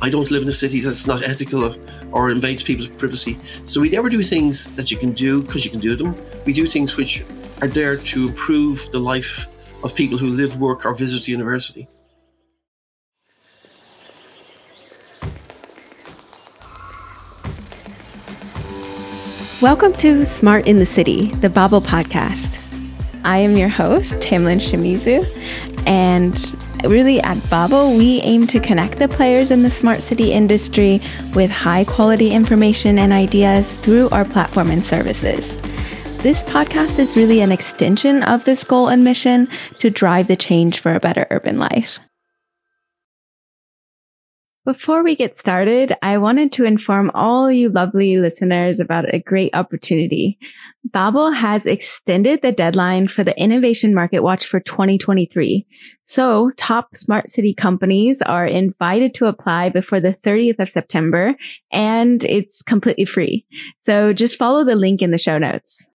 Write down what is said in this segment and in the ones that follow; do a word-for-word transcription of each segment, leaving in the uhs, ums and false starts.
I don't live in a city that's not ethical or, or invades people's privacy. So we never do things that you can do because you can do them. We do things which are there to improve the life of people who live, work, or visit the university. Welcome to Smart in the City, the Babel podcast. I am your host, Tamlin Shimizu, and really at Babel, we aim to connect the players in the smart city industry with high quality information and ideas through our platform and services. This podcast is really an extension of this goal and mission to drive the change for a better urban life. Before we get started, I wanted to inform all you lovely listeners about a great opportunity. Babel has extended the deadline for the Innovation Market Watch for twenty twenty-three. So top smart city companies are invited to apply before the thirtieth of September, and it's completely free. So just follow the link in the show notes.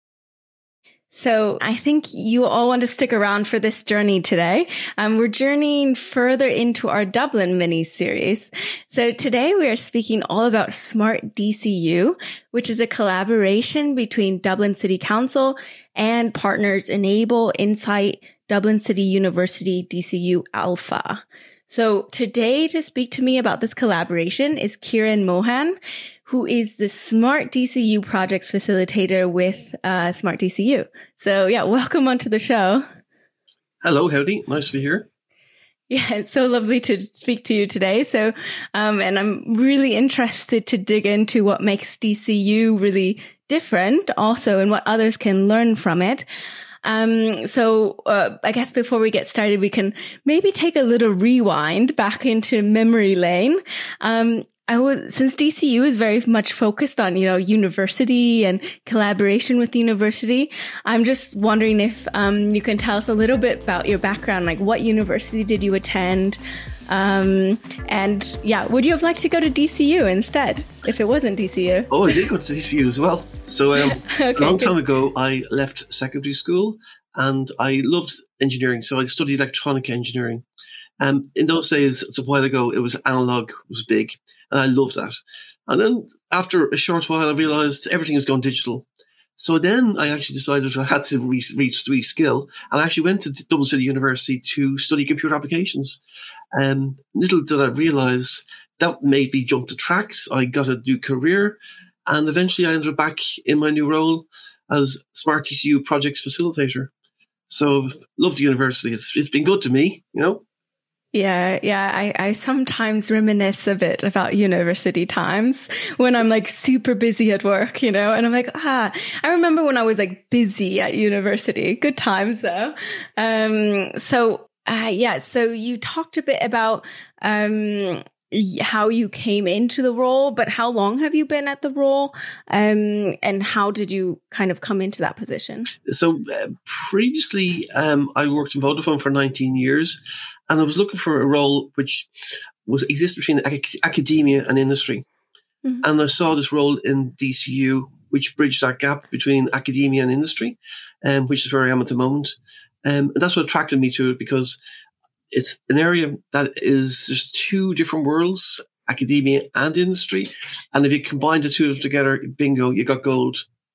So I think you all want to stick around for this journey today. Um, we're journeying further into our Dublin mini-series. So today we are speaking all about Smart D C U, which is a collaboration between Dublin City Council and partners Enable, Insight, Dublin City University, D C U Alpha. So today to speak to me about this collaboration is Kieran Mohan, who is the Smart D C U projects facilitator with uh, Smart D C U. So yeah, welcome onto the show. Hello, howdy. Nice to be here. Yeah, it's so lovely to speak to you today. So, um, and I'm really interested to dig into what makes D C U really different also and what others can learn from it. Um, so, uh, I guess before we get started, we can maybe take a little rewind back into memory lane. Um, I was, since D C U is very much focused on, you know, university and collaboration with the university, I'm just wondering if, um, you can tell us a little bit about your background, like what university did you attend? Um, and yeah, would you have liked to go to D C U instead if it wasn't D C U? Oh, I did go to D C U as well. So um, okay, a long good. time ago, I left secondary school and I loved engineering. So I studied electronic engineering. Um, in those days, it's a while ago, it was analog, was big, and I loved that. And then after a short while, I realized everything was going digital. So then I actually decided I had to re- reach the skill, and I actually went to Dublin City University to study computer applications. Um, little did I realize that made me jump the tracks. I got a new career, and eventually I ended up back in my new role as Smart D C U projects facilitator. So love the university. It's it's been good to me, you know. Yeah, yeah. I, I sometimes reminisce a bit about university times when I'm like super busy at work, you know, and I'm like, ah, I remember when I was like busy at university. Good times though. Um, so, uh, yeah, so you talked a bit about, um, how you came into the role, but how long have you been at the role? Um, and how did you kind of come into that position? So uh, previously, um, I worked in Vodafone for nineteen years. And I was looking for a role which was exists between ac- academia and industry. Mm-hmm. And I saw this role in D C U, which bridged that gap between academia and industry, um, which is where I am at the moment. Um, and that's what attracted me to it, because it's an area that is just two different worlds, academia and industry. And if you combine the two of them together, bingo, you got gold.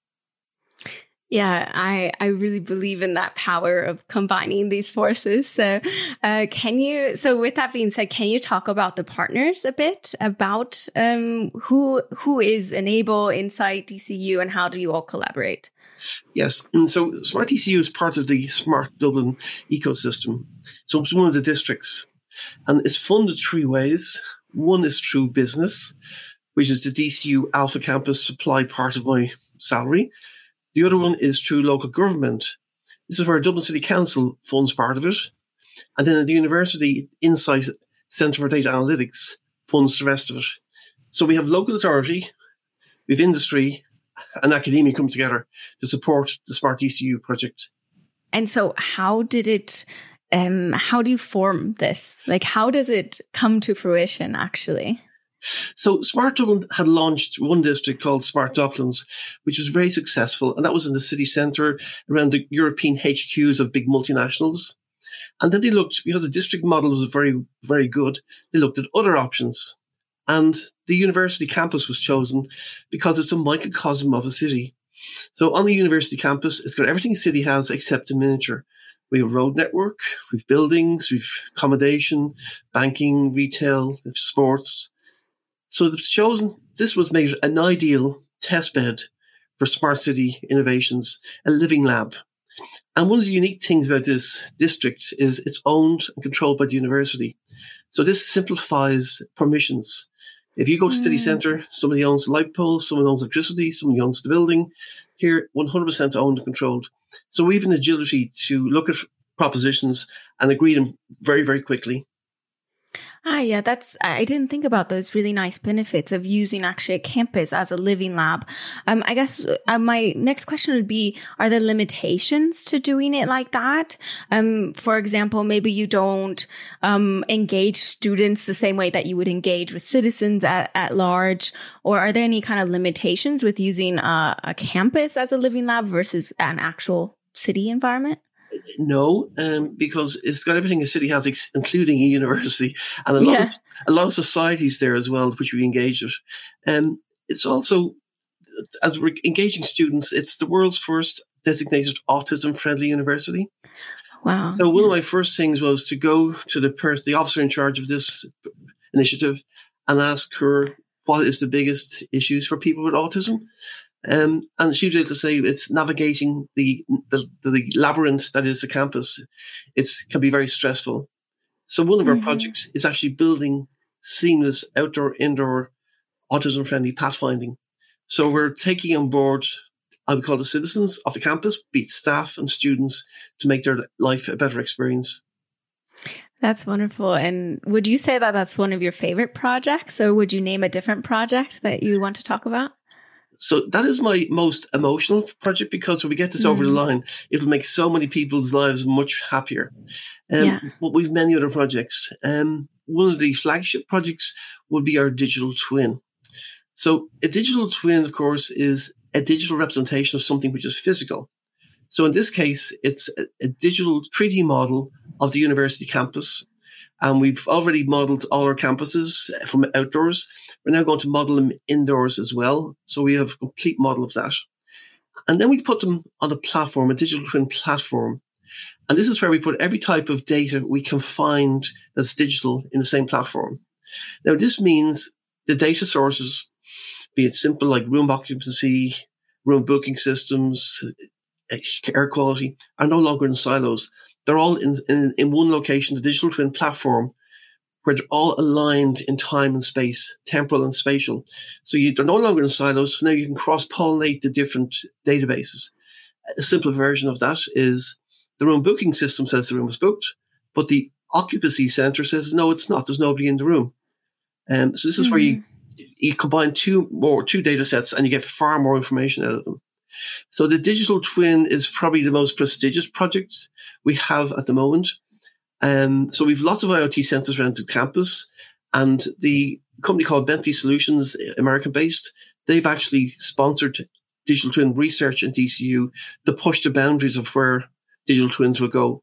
Yeah, I, I really believe in that power of combining these forces. So, uh, can you, so with that being said, can you talk about the partners a bit, about, um, who, who is Enable, Insight, D C U, and how do you all collaborate? Yes. And so Smart D C U is part of the Smart Dublin ecosystem. So it's one of the districts, and it's funded three ways. One is through business, which is the D C U Alpha Campus supply part of my salary. The other one is through local government. This is where Dublin City Council funds part of it. And then at the university, Insight Centre for Data Analytics funds the rest of it. So we have local authority, we have industry and academia come together to support the Smart D C U project. And so how did it, um, how do you form this? Like, how does it come to fruition, actually? So Smart Dublin had launched one district called Smart Docklands, which was very successful. And that was in the city centre around the European H Qs of big multinationals. And then they looked, because the district model was very, very good, they looked at other options. And the university campus was chosen because it's a microcosm of a city. So on the university campus, it's got everything a city has except a miniature. We have road network, we've buildings, we've accommodation, banking, retail, sports. So it's chosen, this was made an ideal test bed for smart city innovations, a living lab. And one of the unique things about this district is it's owned and controlled by the university. So this simplifies permissions. If you go to mm. city centre, somebody owns the light poles, someone owns electricity, somebody owns the building. Here, one hundred percent owned and controlled. So we have an agility to look at propositions and agree them very, very quickly. Ah, yeah, that's, I didn't think about those really nice benefits of using actually a campus as a living lab. Um, I guess uh, my next question would be, are there limitations to doing it like that? Um, for example, maybe you don't, um, engage students the same way that you would engage with citizens at, at large, or are there any kind of limitations with using a, a campus as a living lab versus an actual city environment? No, um, because it's got everything a city has, ex- including a university, and a lot, yeah. of, a lot of societies there as well, which we engage with. Um, it's also, as we're engaging students, it's the world's first designated autism-friendly university. Wow! So one yeah. of my first things was to go to the person, the officer in charge of this initiative, and ask her what is the biggest issues for people with autism. Um, and she was able to say it's navigating the, the the labyrinth that is the campus. It can be very stressful. So one of mm-hmm. our projects is actually building seamless outdoor, indoor, autism-friendly pathfinding. So we're taking on board, I would call the citizens of the campus, be it staff and students, to make their life a better experience. That's wonderful. And would you say that that's one of your favorite projects, or would you name a different project that you want to talk about? So that is my most emotional project, because when we get this mm. over the line, it will make so many people's lives much happier. Um, yeah. But we've many other projects. Um, one of the flagship projects would be our digital twin. So a digital twin, of course, is a digital representation of something which is physical. So in this case, it's a, a digital three D model of the university campus. And we've already modeled all our campuses from outdoors. We're now going to model them indoors as well. So we have a complete model of that. And then we put them on a platform, a digital twin platform. And this is where we put every type of data we can find that's digital in the same platform. Now, this means the data sources, be it simple like room occupancy, room booking systems, air quality, are no longer in silos. They're all in, in, in one location, the digital twin platform, where they're all aligned in time and space, temporal and spatial. So you, they're no longer in silos. So now you can cross-pollinate the different databases. A simple version of that is the room booking system says the room is booked, but the occupancy center says, no, it's not. There's nobody in the room. Um, so this is mm-hmm. where you, you combine two more, two data sets and you get far more information out of them. So the digital twin is probably the most prestigious project we have at the moment. Um, so we've lots of I O T sensors around the campus, and the company called Bentley Solutions, American-based, they've actually sponsored digital twin research in D C U to push the boundaries of where digital twins will go.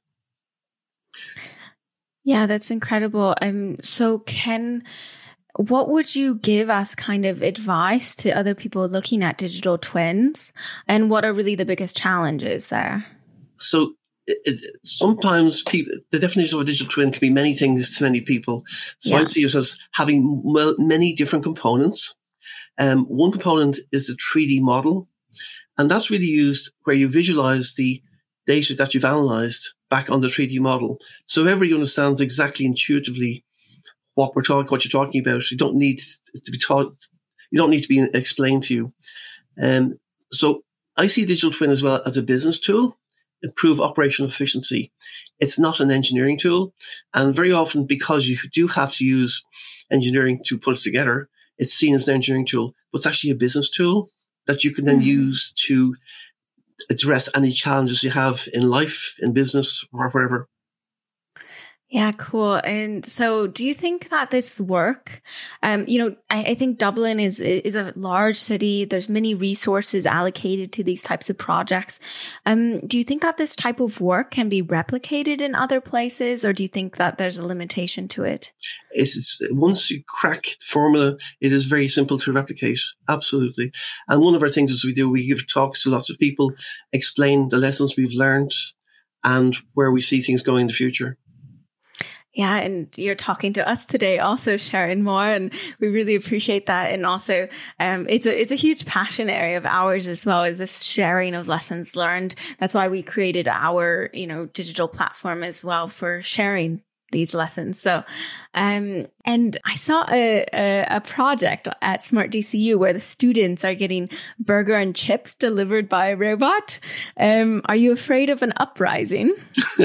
Yeah, that's incredible. Um, so Ken, what would you give as kind of advice to other people looking at digital twins, and what are really the biggest challenges there? So it, it, sometimes people, the definition of a digital twin can be many things to many people. So yeah. I see it as having well, many different components. Um, one component is the three D model, and that's really used where you visualize the data that you've analyzed back on the three D model. So everybody understands exactly intuitively what we're talking, what you're talking about. You don't need to be taught. You don't need to be explained to you. Um, so I see digital twin as well as a business tool, improve operational efficiency. It's not an engineering tool, and very often because you do have to use engineering to put it together, it's seen as an engineering tool, but it's actually a business tool that you can then mm-hmm. use to address any challenges you have in life, in business, or wherever. Yeah, cool. And so do you think that this work, um, you know, I, I think Dublin is is a large city. There's many resources allocated to these types of projects. Um, do you think that this type of work can be replicated in other places, or do you think that there's a limitation to it? It's, once you crack the formula, it is very simple to replicate. Absolutely. And one of our things is we do, we give talks to lots of people, explain the lessons we've learned and where we see things going in the future. Yeah, and you're talking to us today also, Sharon Moore, and we really appreciate that. And also, um, it's a it's a huge passion area of ours as well, is this sharing of lessons learned. That's why we created our, you know, digital platform as well for sharing these lessons. So, um, and I saw a, a, a project at Smart D C U where the students are getting burger and chips delivered by a robot. Um, are you afraid of an uprising? uh,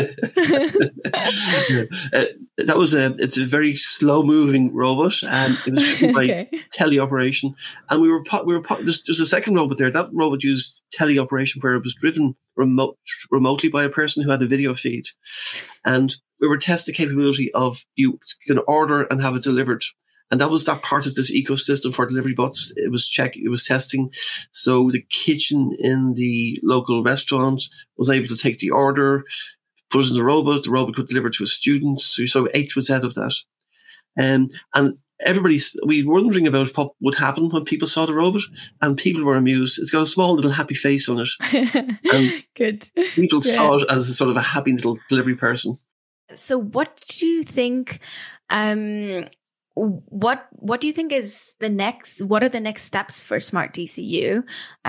that was a, it's a very slow moving robot, and it was driven by okay. teleoperation. And we were, we were, there's, there's a second robot there. That robot used teleoperation where it was driven remote, remotely by a person who had a video feed. And we were testing the capability of you can order and have it delivered. And that was that part of this ecosystem for delivery bots. It was check, it was testing. So the kitchen in the local restaurant was able to take the order, put it in the robot, the robot could deliver to a student. So, so eight was out of that. Um, and everybody, we were wondering about what would happen when people saw the robot, and people were amused. It's got a small little happy face on it. And good. People yeah. saw it as a sort of a happy little delivery person. So what do you think, um, what, what do you think is the next, what are the next steps for Smart D C U?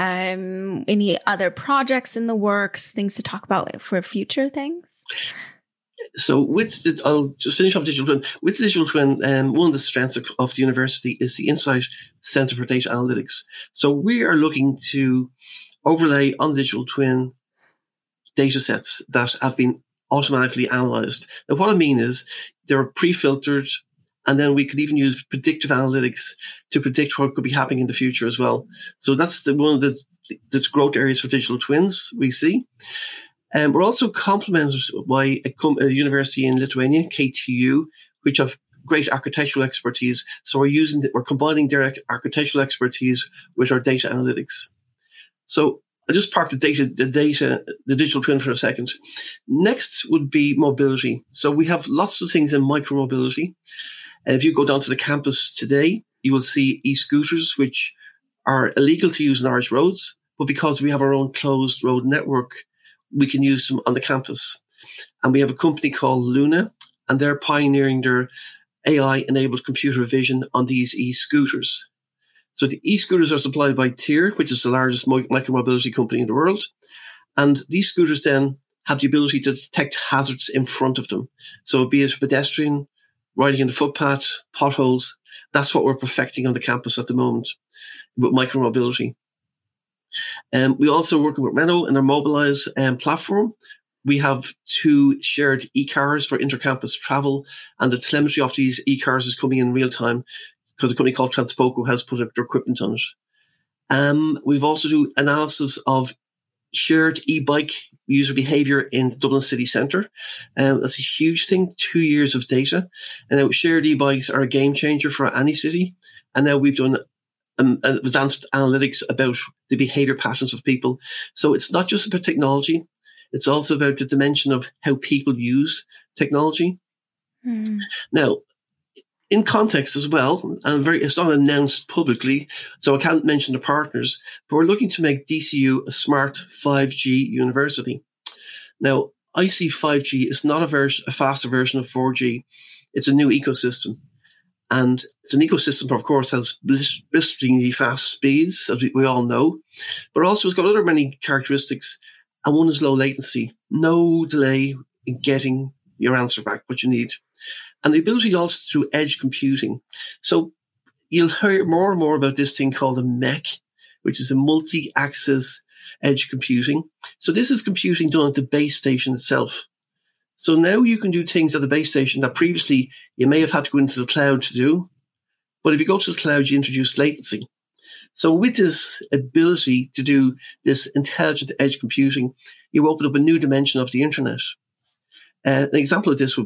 Um, any other projects in the works, things to talk about for future things? So with the, I'll just finish off Digital Twin. With Digital Twin, um, one of the strengths of, of the university is the Insight Centre for Data Analytics. So we are looking to overlay on the Digital Twin data sets that have been automatically analyzed. Now, what I mean is they're pre-filtered, and then we could even use predictive analytics to predict what could be happening in the future as well. So that's the, one of the, the growth areas for digital twins we see. And um, we're also complemented by a, a university in Lithuania, K T U, which have great architectural expertise. So we're using, we're combining their architectural expertise with our data analytics. So I just park the data, the data, the digital twin for a second. Next would be mobility. So we have lots of things in micromobility. Uh, if you go down to the campus today, you will see e-scooters, which are illegal to use on Irish roads, but because we have our own closed road network, we can use them on the campus. And we have a company called Luna, and they're pioneering their A I-enabled computer vision on these e-scooters. So the e-scooters are supplied by Tier, which is the largest micromobility company in the world. And these scooters then have the ability to detect hazards in front of them. So be it a pedestrian, riding in the footpath, potholes, that's what we're perfecting on the campus at the moment with micromobility. Um, we also working with Renault and their Mobilize um, platform. We have two shared e-cars for intercampus travel, and the telemetry of these e-cars is coming in real time, because a company called Transpoco has put up their equipment on it. Um, we've also do analysis of shared e-bike user behavior in Dublin city centre. Um, that's a huge thing, two years of data. And now shared e-bikes are a game changer for any city. And now we've done um, advanced analytics about the behavior patterns of people. So it's not just about technology. It's also about the dimension of how people use technology. Mm. Now, in context as well, and very, it's not announced publicly, so I can't mention the partners, but we're looking to make D C U a smart five G university. Now, I see five G is not a, version, a faster version of four G. It's a new ecosystem. And it's an ecosystem, of course, has blisteringly fast speeds, as we, we all know, but also it's got other many characteristics, and one is low latency, no delay in getting your answer back, what you need. And the ability also to do edge computing. So you'll hear more and more about this thing called a M E C, which is a multi-axis edge computing. So this is computing done at the base station itself. So now you can do things at the base station that previously you may have had to go into the cloud to do. But if you go to the cloud, you introduce latency. So with this ability to do this intelligent edge computing, you open up a new dimension of the internet. Uh, an example of this would be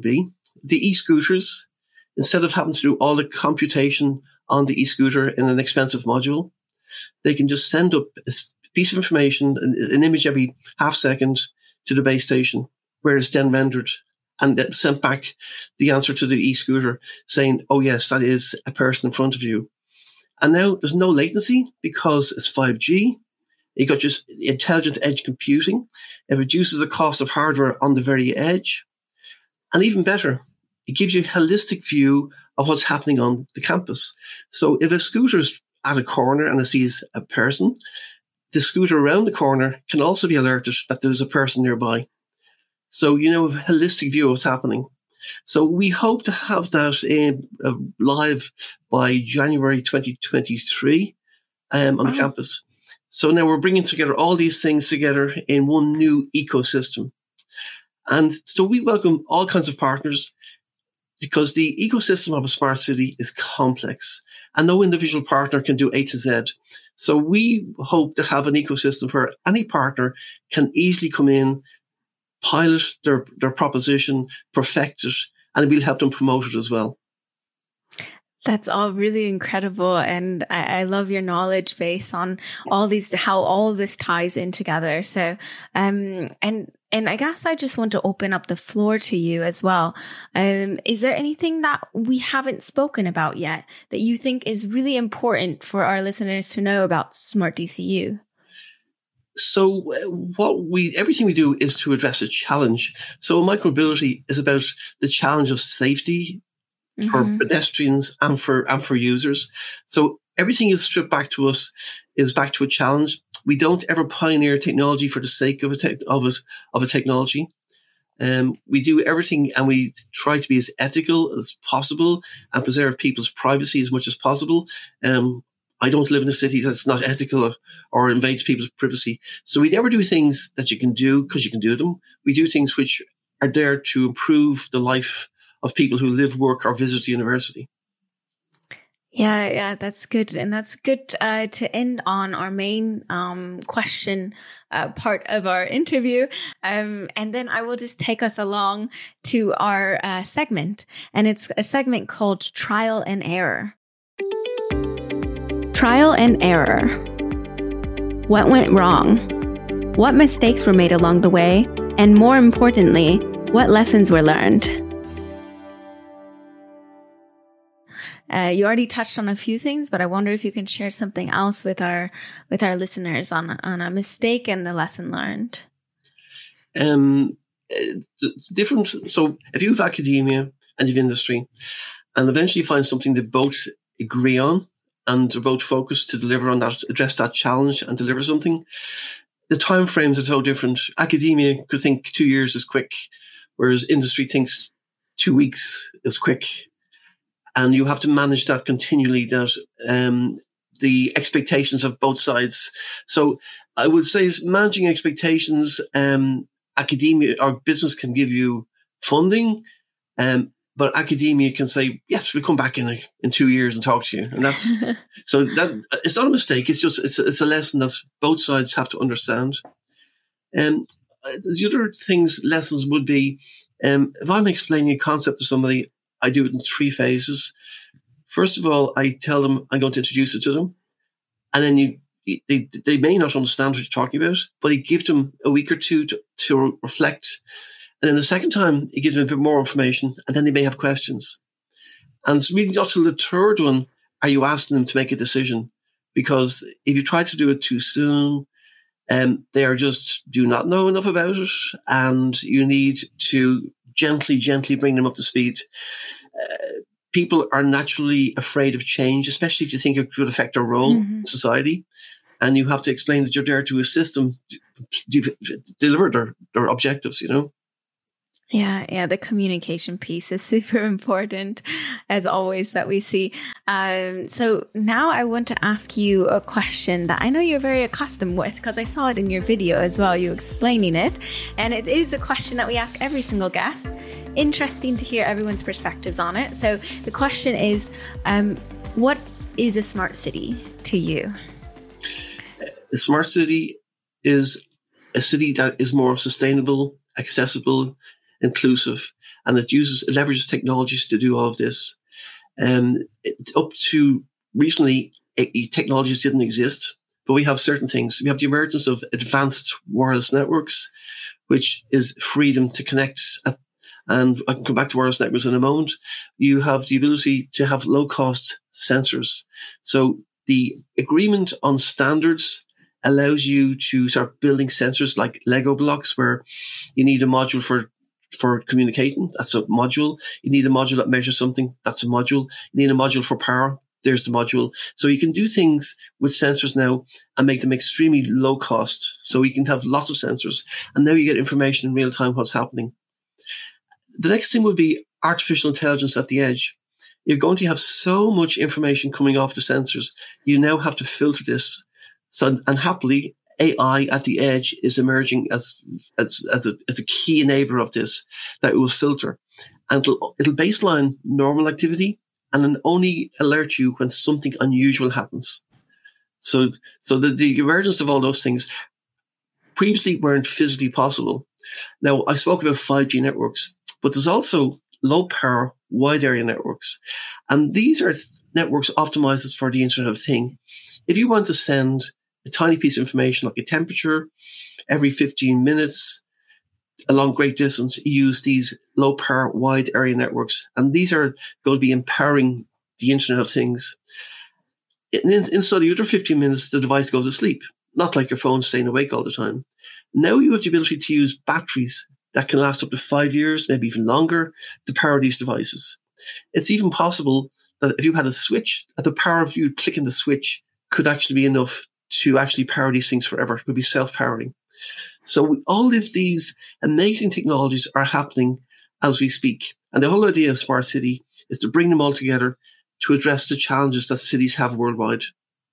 the e-scooters, instead of having to do all the computation on the e-scooter in an expensive module, they can just send up a piece of information, an, an image every half second to the base station, where it's then rendered and sent back the answer to the e-scooter saying, oh yes, that is a person in front of you. And now there's no latency because it's five G. You got just intelligent edge computing. It reduces the cost of hardware on the very edge. And even better, it gives you a holistic view of what's happening on the campus. So if a scooter's at a corner and it sees a person, the scooter around the corner can also be alerted that there's a person nearby. So you know a holistic view of what's happening. So we hope to have that in, uh, live by January twenty twenty-three um, on wow. the campus. So now we're bringing together all these things together in one new ecosystem. And so we welcome all kinds of partners because the ecosystem of a smart city is complex and no individual partner can do A to Z. So we hope to have an ecosystem where any partner can easily come in, pilot their, their proposition, perfect it, and we'll help them promote it as well. That's all really incredible. And I, I love your knowledge base on all these, how all this ties in together. So, um, and, and I guess I just want to open up the floor to you as well. Um, is there anything that we haven't spoken about yet that you think is really important for our listeners to know about Smart D C U? So what we, everything we do is to address a challenge. So micromobility is about the challenge of safety for mm-hmm. pedestrians and for, and for users. So everything is stripped back to us is back to a challenge. We don't ever pioneer technology for the sake of a, te- of it, of a technology. Um, we do everything and we try to be as ethical as possible and preserve people's privacy as much as possible. Um, I don't live in a city that's not ethical or, or invades people's privacy. So we never do things that you can do because you can do them. We do things which are there to improve the life of people who live, work, or visit the university. Yeah, yeah, that's good. And that's good uh, to end on our main um, question uh, part of our interview. Um, and then I will just take us along to our uh, segment. And it's a segment called Trial and Error. Trial and error. What went wrong? What mistakes were made along the way? And more importantly, what lessons were learned? Uh, you already touched on a few things, but I wonder if you can share something else with our with our listeners on on a mistake and the lesson learned. Um, different. So, if you have academia and you have industry, and eventually you find something that both agree on and are both focused to deliver on that, address that challenge, and deliver something, the time frames are so different. Academia could think two years is quick, whereas industry thinks two weeks is quick. And you have to manage that continually, that um, the expectations of both sides. So I would say managing expectations, um, academia or business can give you funding, um, but academia can say, yes, we'll come back in a, in two years and talk to you. And that's, so that it's not a mistake. It's just, it's a, it's a lesson that both sides have to understand. And um, the other things, lessons would be, um, if I'm explaining a concept to somebody, I do it in three phases. First of all, I tell them I'm going to introduce it to them. And then you, they, they may not understand what you're talking about, but I give them a week or two to, to reflect. And then the second time, it gives them a bit more information, and then they may have questions. And it's really not till the third one are you asking them to make a decision. Because if you try to do it too soon, um, they are just do not know enough about it, and you need to gently, gently bring them up to speed. Uh, people are naturally afraid of change, especially if you think it could affect their role mm-hmm. in society. And you have to explain that you're there to assist them to deliver their, their objectives, you know? Yeah, yeah, the communication piece is super important, as always, that we see. Um, so now I want to ask you a question that I know you're very accustomed with, because I saw it in your video as well, you explaining it. And it is a question that we ask every single guest. Interesting to hear everyone's perspectives on it. So the question is, um, what is a smart city to you? A smart city is a city that is more sustainable, accessible, inclusive, and it uses, it leverages technologies to do all of this. Um, it, up to recently, it, technologies didn't exist, but we have certain things. We have the emergence of advanced wireless networks, which is freedom to connect. At, and I can come back to wireless networks in a moment. You have the ability to have low-cost sensors. So the agreement on standards allows you to start building sensors like Lego blocks, where you need a module for for communicating. That's a module. You need a module that measures something. That's a module. You need a module for power. There's the module. So you can do things with sensors now and make them extremely low cost. So you can have lots of sensors, and now you get information in real time what's happening. The next thing would be artificial intelligence at the edge. You're going to have so much information coming off the sensors. You now have to filter this. So, and happily, A I at the edge is emerging as as as a, as a key enabler of this, that it will filter, and it'll, it'll baseline normal activity and then only alert you when something unusual happens. So, so the, the emergence of all those things previously weren't physically possible. Now, I spoke about five G networks, but there's also low power, wide area networks, and these are networks optimized for the Internet of Things. If you want to send a tiny piece of information like a temperature every fifteen minutes along great distance, you use these low power, wide area networks. And these are going to be empowering the Internet of Things. In, inside the other fifteen minutes, the device goes to sleep, not like your phone staying awake all the time. Now you have the ability to use batteries that can last up to five years, maybe even longer, to power these devices. It's even possible that if you had a switch, that the power of you clicking the switch could actually be enough to actually power these things forever. It could be self-powering. So we, all of these amazing technologies are happening as we speak. And the whole idea of Smart City is to bring them all together to address the challenges that cities have worldwide.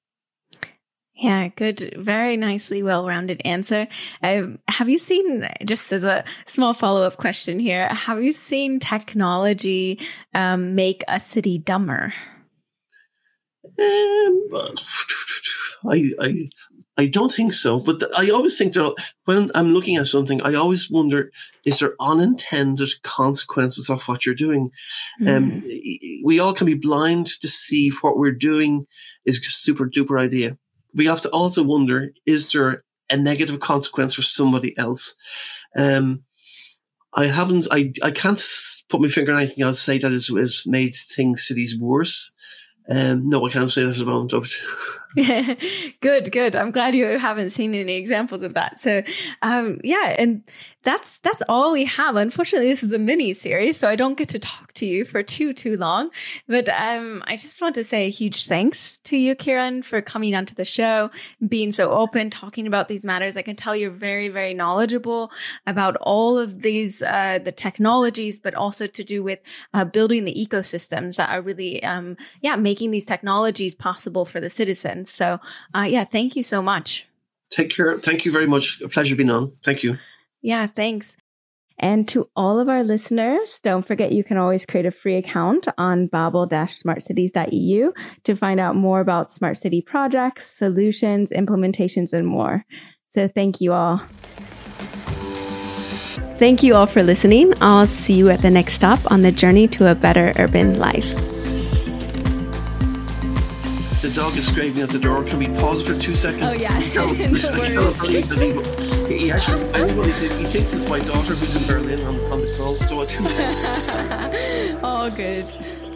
Yeah, good. Very nicely well-rounded answer. Um, have you seen, just as a small follow-up question here, have you seen technology um, make a city dumber? Um, I, I, I don't think so. But I always think that when I'm looking at something, I always wonder, is there unintended consequences of what you're doing? Mm. Um, we all can be blind to see if what we're doing is a super duper idea. We have to also wonder, is there a negative consequence for somebody else? Um, I haven't, I, I can't put my finger on anything else to say that has, has made things, cities worse. Um, no, I can't say that at the moment. Good, good. I'm glad you haven't seen any examples of that. So, um, yeah, and that's that's all we have. Unfortunately, this is a mini series, so I don't get to talk to you for too too long. But um, I just want to say a huge thanks to you, Kieran, for coming onto the show, being so open, talking about these matters. I can tell you're very, very knowledgeable about all of these uh, the technologies, but also to do with uh, building the ecosystems that are really, um, yeah, making these technologies possible for the citizens. So, uh, yeah, thank you so much. Take care. Thank you very much. A pleasure being on. Thank you. Yeah, thanks. And to all of our listeners, don't forget you can always create a free account on babel dash smart cities dot e u to find out more about smart city projects, solutions, implementations, and more. So thank you all. Thank you all for listening. I'll see you at the next stop on the journey to a better urban life. The dog is scraping at the door. Can we pause for two seconds? Oh, yeah. I can't believe that he, he actually, I know what he did. He thinks it's my daughter who's in Berlin on, on the call. So what's he All good.